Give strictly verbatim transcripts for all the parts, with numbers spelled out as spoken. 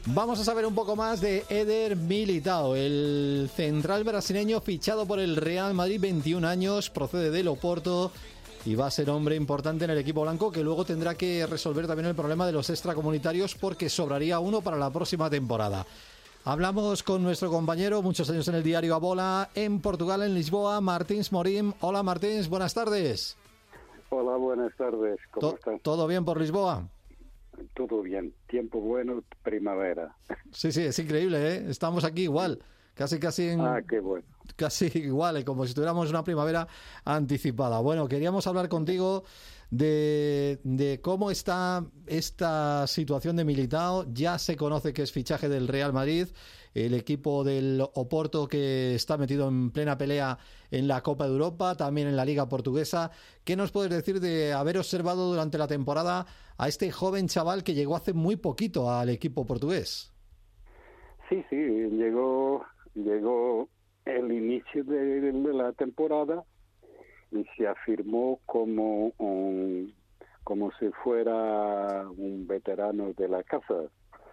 Vamos a saber un poco más de Éder Militão, el central brasileño fichado por el Real Madrid, veintiún años, procede del Oporto y va a ser hombre importante en el equipo blanco, que luego tendrá que resolver también el problema de los extracomunitarios porque sobraría uno para la próxima temporada. Hablamos con nuestro compañero, muchos años en el diario A Bola, en Portugal, en Lisboa, Martins Morim. Hola Martins, buenas tardes. Hola, buenas tardes, ¿cómo To- estás? ¿Todo bien por Lisboa? Todo bien, tiempo bueno, primavera. Sí, sí, es increíble, ¿eh? Estamos aquí igual, casi casi en... Ah, qué bueno. Casi igual, eh, como si tuviéramos una primavera anticipada. Bueno, queríamos hablar contigo de, de cómo está esta situación de Militão. Ya se conoce que es fichaje del Real Madrid, el equipo del Oporto que está metido en plena pelea en la Copa de Europa, también en la Liga Portuguesa. ¿Qué nos puedes decir de haber observado durante la temporada a este joven chaval que llegó hace muy poquito al equipo portugués? Sí, sí, llegó, llegó el inicio de, de la temporada y se afirmó como un, como si fuera un veterano de la casa.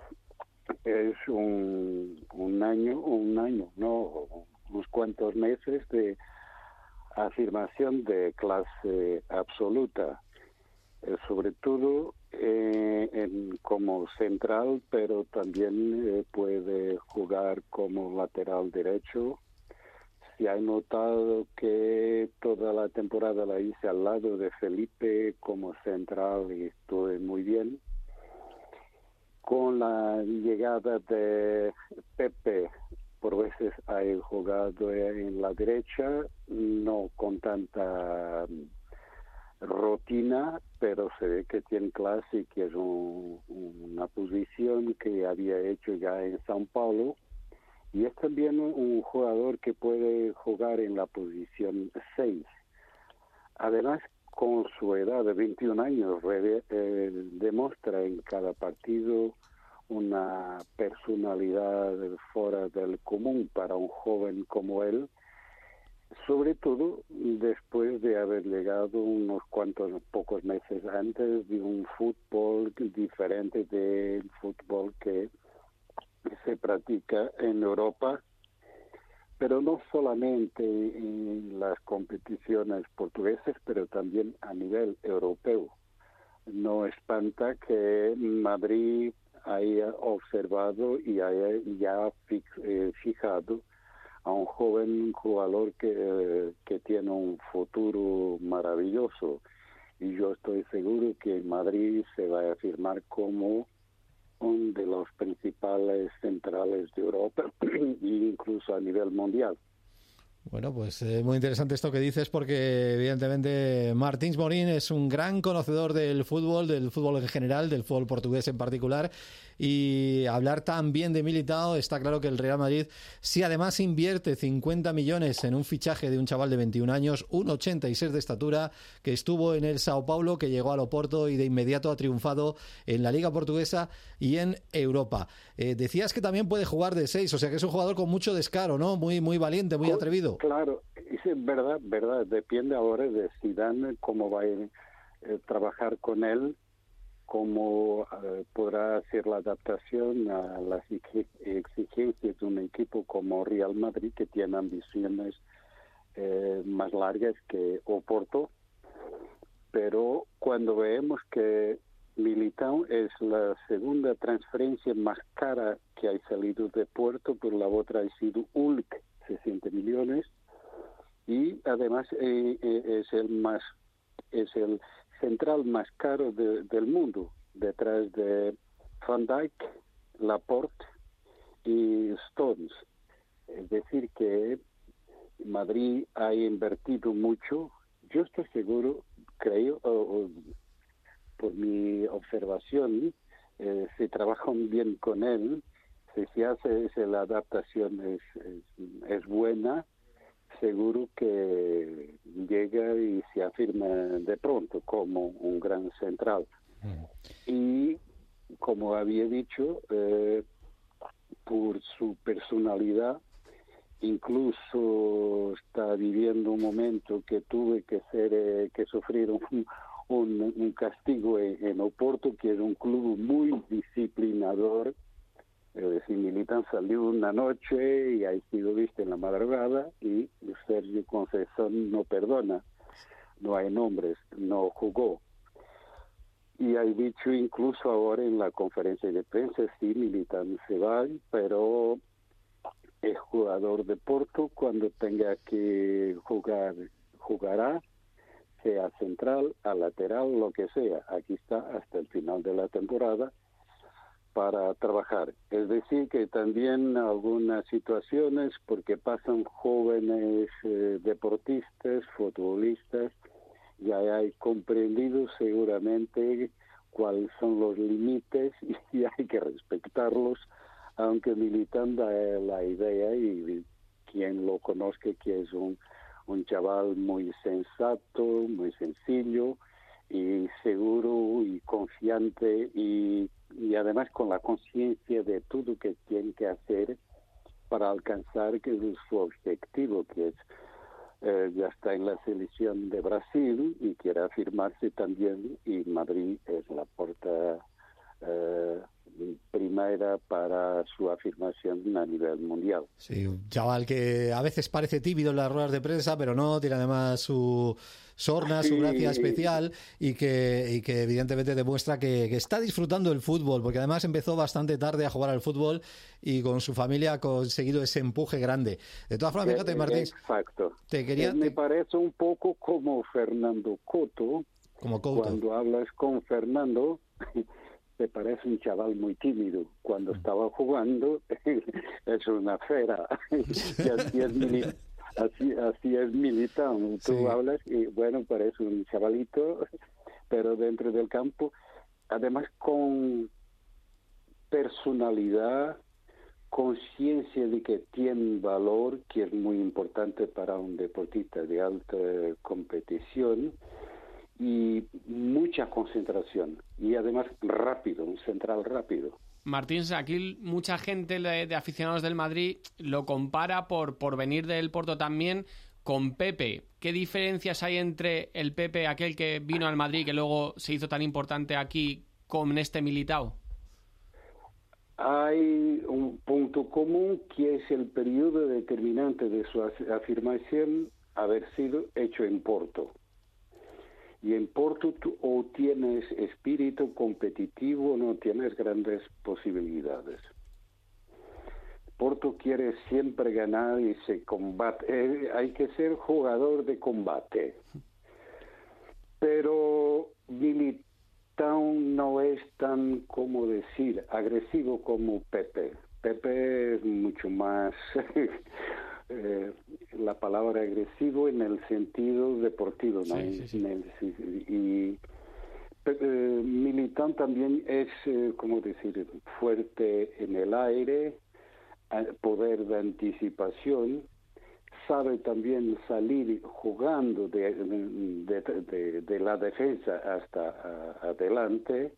Es un, un año, un año, no, unos cuantos meses de afirmación de clase absoluta, eh, sobre todo eh, en, como central, pero también eh, puede jugar como lateral derecho. Se ha notado que toda la temporada la hice al lado de Felipe como central y estuve muy bien. Con la llegada de Pepe, por veces ha jugado en la derecha, no con tanta rutina, pero se ve que tiene clase y que es un, una posición que había hecho ya en São Paulo. Y es también un jugador que puede jugar en la posición seis. Además, con su edad de veintiún años, eh, demuestra en cada partido una personalidad fuera del común para un joven como él, sobre todo después de haber llegado unos cuantos pocos meses antes de un fútbol diferente del fútbol que se practica en Europa, pero no solamente en las competiciones portuguesas, pero también a nivel europeo. No espanta que Madrid haya observado y haya ya fijado a un joven jugador que, que tiene un futuro maravilloso. Y yo estoy seguro que Madrid se va a afirmar como uno de los principales centrales de Europa e incluso a nivel mundial. Bueno, pues eh, muy interesante esto que dices porque evidentemente Martins Morín es un gran conocedor del fútbol, del fútbol en general, del fútbol portugués en particular, y hablar tan bien de Militão, está claro que el Real Madrid, si además invierte cincuenta millones en un fichaje de un chaval de veintiún años, un ochenta y seis de estatura, que estuvo en el Sao Paulo, que llegó al Oporto y de inmediato ha triunfado en la Liga Portuguesa y en Europa. Eh, decías que también puede jugar de seis, o sea que es un jugador con mucho descaro, ¿no? Muy, muy valiente, muy atrevido. Claro, es verdad, verdad. Depende ahora de Zidane cómo va a eh, trabajar con él, cómo eh, podrá hacer la adaptación a las exigencias de un equipo como Real Madrid, que tiene ambiciones eh, más largas que Oporto. Pero cuando vemos que Militão es la segunda transferencia más cara que ha salido de Porto, por la otra ha sido Hulk, sesenta millones, y además eh, eh, es el más es el central más caro de, del mundo, detrás de Van Dijk, Laporte y Stones. Es decir, que Madrid ha invertido mucho. Yo estoy seguro, creo, o, o, por mi observación, eh, si trabajan bien con él, si se hace si la adaptación es, es, es buena, seguro que llega y se afirma de pronto como un gran central. Mm. Y como había dicho, eh, por su personalidad, incluso está viviendo un momento que tuve que ser eh, que sufrir un, un, un castigo en, en Oporto, que es un club muy disciplinador, Militán salió una noche y ha sido visto en la madrugada y Sergio Conceição no perdona, no hay nombres, no jugó. Y ha dicho incluso ahora en la conferencia de prensa, sí, Militán se va, pero es jugador de Porto, cuando tenga que jugar, jugará, sea central, a lateral, lo que sea. Aquí está hasta el final de la temporada para trabajar. Es decir, que también algunas situaciones, porque pasan jóvenes eh, deportistas, futbolistas, ya hay comprendido seguramente cuáles son los límites y hay que respetarlos, aunque Militán da la idea, y quien lo conozca, que es un, un chaval muy sensato, muy sencillo y seguro y confiante, y, y además con la conciencia de todo que tiene que hacer para alcanzar que es su objetivo, que es Eh, ya está en la selección de Brasil y quiere afirmarse también, y Madrid es la puerta eh, primera para su afirmación a nivel mundial. Sí, un chaval que a veces parece tímido en las ruedas de prensa, pero no, tiene además su sorna, su gracia especial, y que, y que evidentemente demuestra que, que está disfrutando el fútbol, porque además empezó bastante tarde a jugar al fútbol y con su familia ha conseguido ese empuje grande. De todas formas, fíjate, Martín, exacto. Te quería, Me te... parece un poco como Fernando Couto. Como Couto. Cuando hablas con Fernando, te parece un chaval muy tímido. Cuando estaba jugando, es una fera. Y así es Militán. Así, así es Militán. Tú sí. hablas y, bueno, parece un chavalito, pero dentro del campo, además con personalidad, conciencia de que tiene valor, que es muy importante para un deportista de alta competición, y mucha concentración, y además rápido, un central rápido. Martín, aquí mucha gente de, de aficionados del Madrid lo compara por, por venir del Porto también con Pepe. ¿Qué diferencias hay entre el Pepe, aquel que vino al Madrid, que luego se hizo tan importante aquí, con este Militao? Hay un punto común, que es el periodo determinante de su afirmación haber sido hecho en Porto. Y en Porto tú o tienes espíritu competitivo o no tienes grandes posibilidades. Porto quiere siempre ganar y se combate. Eh, hay que ser jugador de combate. Pero Militão no es tan, como decir, agresivo como Pepe. Pepe es mucho más... Eh, la palabra agresivo en el sentido deportivo, ¿no? Sí, sí, sí. En el, y eh, Militán también es, eh, como decir, fuerte en el aire, poder de anticipación, sabe también salir jugando de, de, de, de la defensa hasta a, adelante,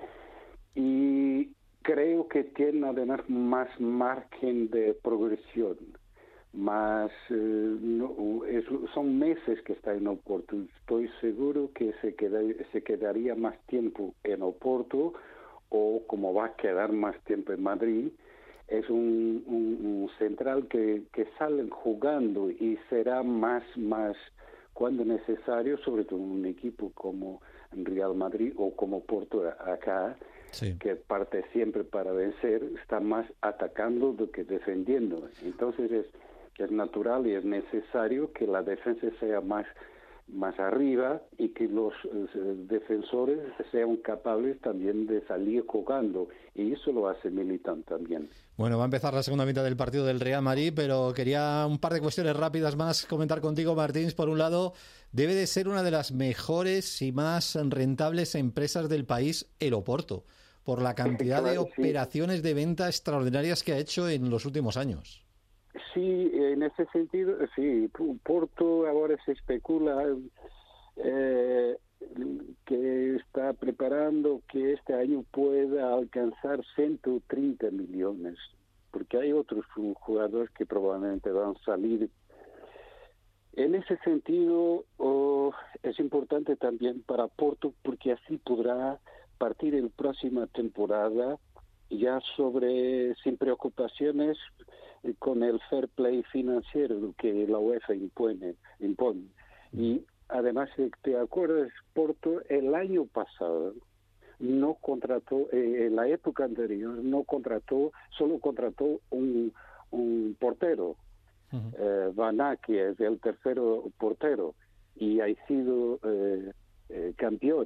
y creo que tiene además más margen de progresión. Más eh, no, es, son meses que está en Oporto. Estoy seguro que se queda, se quedaría más tiempo en Oporto, o como va a quedar más tiempo en Madrid, es un, un, un central que, que sale jugando y será más más cuando necesario, sobre todo en un equipo como Real Madrid o como Porto acá, sí. que parte siempre para vencer, está más atacando do que defendiendo. Entonces es es natural y es necesario que la defensa sea más, más arriba, y que los eh, defensores sean capaces también de salir jugando, y eso lo hace Militán también. Bueno, va a empezar la segunda mitad del partido del Real Madrid, pero quería un par de cuestiones rápidas más comentar contigo, Martins. Por un lado, debe de ser una de las mejores y más rentables empresas del país, el Oporto, por la cantidad claro, de operaciones sí. de venta extraordinarias que ha hecho en los últimos años. Sí, en ese sentido, sí. Porto ahora se especula eh, que está preparando que este año pueda alcanzar ciento treinta millones, porque hay otros jugadores que probablemente van a salir. En ese sentido, oh, es importante también para Porto, porque así podrá partir en la próxima temporada ya sobre, sin preocupaciones, con el fair play financiero que la UEFA impone. impone. Y además, si te acuerdas, Porto el año pasado no contrató, eh, en la época anterior, no contrató, solo contrató un, un portero, uh-huh. eh, Van Aken, es el tercero portero, y ha sido eh, eh, campeón.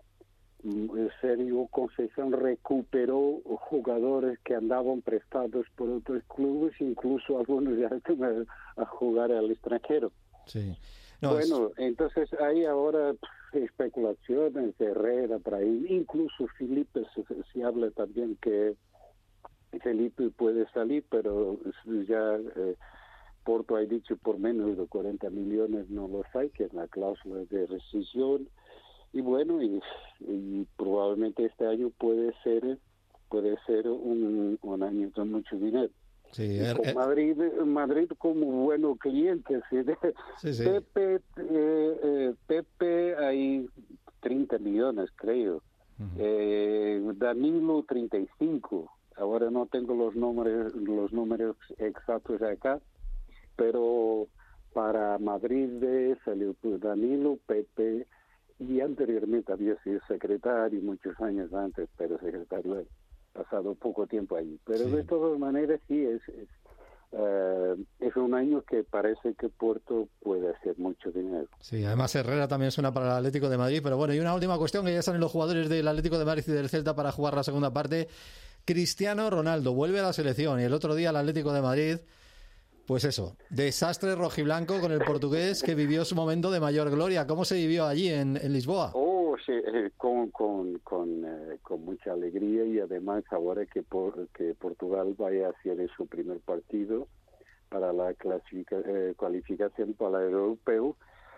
Sergio Conceição recuperó jugadores que andaban prestados por otros clubes, incluso algunos ya están a, a jugar al extranjero. Sí. No, bueno, es... entonces hay ahora especulaciones de Herrera, Brahim, incluso Felipe, se, se habla también que Felipe puede salir, pero ya eh, Porto ha dicho por menos de cuarenta millones no los hay, que es la cláusula de rescisión. Y bueno, y, y probablemente este año puede ser puede ser un, un año con mucho dinero. Sí, er, con Madrid, Madrid como bueno cliente. ¿Sí? Sí, sí. Pepe, eh, eh, Pepe hay treinta millones, creo. Uh-huh. Eh, Danilo, treinta y cinco. Ahora no tengo los números, los números exactos acá, pero para Madrid salió Danilo, Pepe, y anteriormente había sido secretario muchos años antes, pero secretario ha pasado poco tiempo ahí. Pero sí. De todas maneras sí, es es, uh, es un año que parece que Porto puede hacer mucho dinero. Sí, además Herrera también suena para el Atlético de Madrid, pero bueno, y una última cuestión, que ya salen los jugadores del Atlético de Madrid y del Celta para jugar la segunda parte. Cristiano Ronaldo vuelve a la selección y el otro día el Atlético de Madrid... Pues eso, desastre rojiblanco con el portugués que vivió su momento de mayor gloria. ¿Cómo se vivió allí en, en Lisboa? Oh, sí, eh, con, con, con, eh, con mucha alegría, y además ahora que, por, que Portugal vaya a hacer su primer partido para la clasifica, eh, cualificación para el europeo,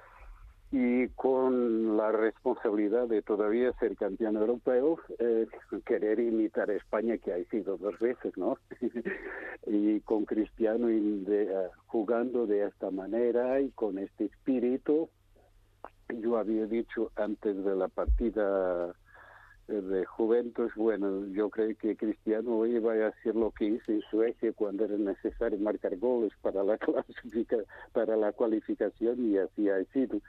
y con la responsabilidad de todavía ser campeón europeo, eh, querer imitar a España, que ha sido dos veces, ¿no? Y con Cristiano y de, uh, jugando de esta manera y con este espíritu, yo había dicho antes de la partida de Juventus, bueno, yo creo que Cristiano hoy va a hacer lo que hizo en Suecia cuando era necesario marcar goles para la clasifica, para la cualificación, y así ha sido.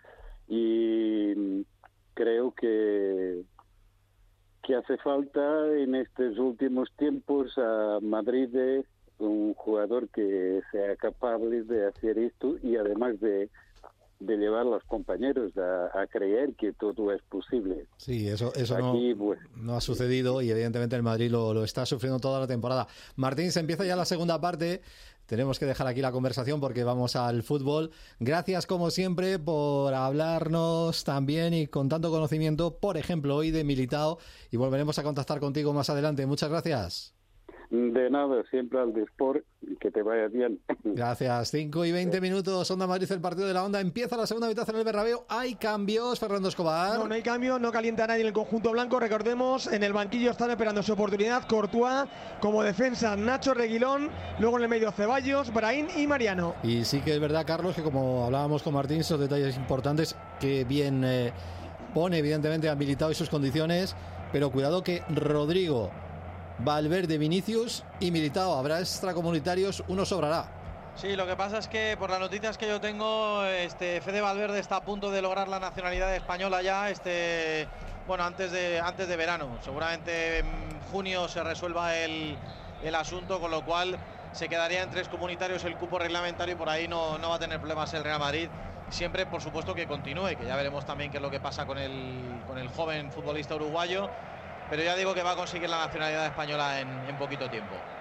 Y creo que que hace falta en estos últimos tiempos a Madrid de un jugador que sea capaz de hacer esto, y además de de llevar a los compañeros a, a creer que todo es posible. Sí, eso, eso Aquí, no, pues, no ha sucedido, y evidentemente el Madrid lo, lo está sufriendo toda la temporada. Martín, se empieza ya la segunda parte. Tenemos que dejar aquí la conversación porque vamos al fútbol. Gracias, como siempre, por hablarnos también y con tanto conocimiento, por ejemplo, hoy de Militao, y volveremos a contactar contigo más adelante. Muchas gracias. De nada, siempre al Desport, que te vaya bien. Gracias. cinco y veinte minutos, Onda Madrid, el partido de la Onda. Empieza la segunda mitad en el Bernabéu. ¿Hay cambios, Fernando Escobar? No, no hay cambio, no calienta nadie en el conjunto blanco. Recordemos, en el banquillo están esperando su oportunidad Courtois, como defensa Nacho Reguilón, luego en el medio Ceballos, Brahim y Mariano. Y sí que es verdad, Carlos, que como hablábamos con Martín, esos detalles importantes, que bien eh, pone evidentemente a Militao y sus condiciones, pero cuidado que Rodrigo, Valverde, Vinicius y Militao, habrá extracomunitarios, uno sobrará. Sí, lo que pasa es que por las noticias que yo tengo, este Fede Valverde está a punto de lograr la nacionalidad española ya, este bueno, antes de antes de verano. Seguramente en junio se resuelva el, el asunto, con lo cual se quedaría en tres comunitarios el cupo reglamentario, y por ahí no, no va a tener problemas el Real Madrid. Siempre, por supuesto, que continúe, que ya veremos también qué es lo que pasa con el, con el joven futbolista uruguayo. Pero ya digo que va a conseguir la nacionalidad española en, en poquito tiempo.